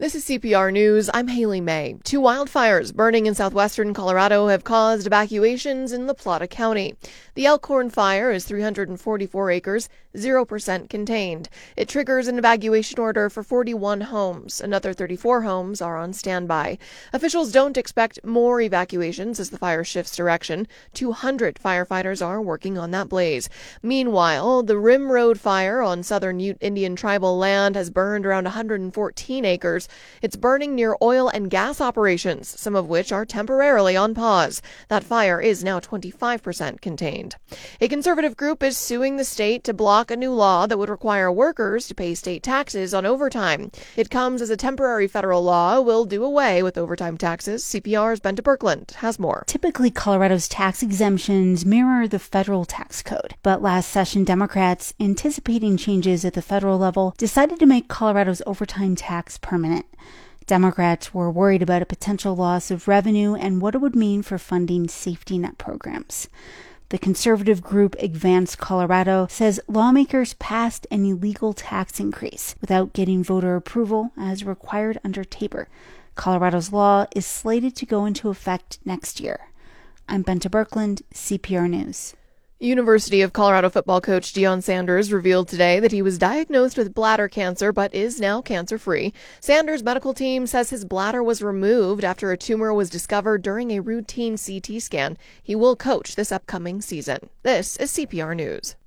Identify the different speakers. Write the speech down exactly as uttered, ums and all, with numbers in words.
Speaker 1: This is C P R News. I'm Haley May. Two wildfires burning in southwestern Colorado have caused evacuations in La Plata County. The Elkhorn fire is three hundred forty-four acres, zero percent contained. It triggers an evacuation order for forty-one homes. Another thirty-four homes are on standby. Officials don't expect more evacuations as the fire shifts direction. two hundred firefighters are working on that blaze. Meanwhile, the Rim Road fire on southern Ute Indian tribal land has burned around one hundred fourteen acres. It's burning near oil and gas operations, some of which are temporarily on pause. That fire is now twenty-five percent contained. A conservative group is suing the state to block a new law that would require workers to pay state taxes on overtime. It comes as a temporary federal law will do away with overtime taxes. C P R's Benta Birkeland has more.
Speaker 2: Typically, Colorado's tax exemptions mirror the federal tax code. But last session, Democrats, anticipating changes at the federal level, decided to make Colorado's overtime tax permanent. Democrats were worried about a potential loss of revenue and what it would mean for funding safety net programs. The conservative group Advance Colorado says lawmakers passed an illegal tax increase without getting voter approval as required under Tabor. Colorado's law is slated to go into effect next year. I'm Benta Birkeland, C P R News.
Speaker 1: University of Colorado football coach Deion Sanders revealed today that he was diagnosed with bladder cancer but is now cancer-free. Sanders' medical team says his bladder was removed after a tumor was discovered during a routine C T scan. He will coach this upcoming season. This is C P R News.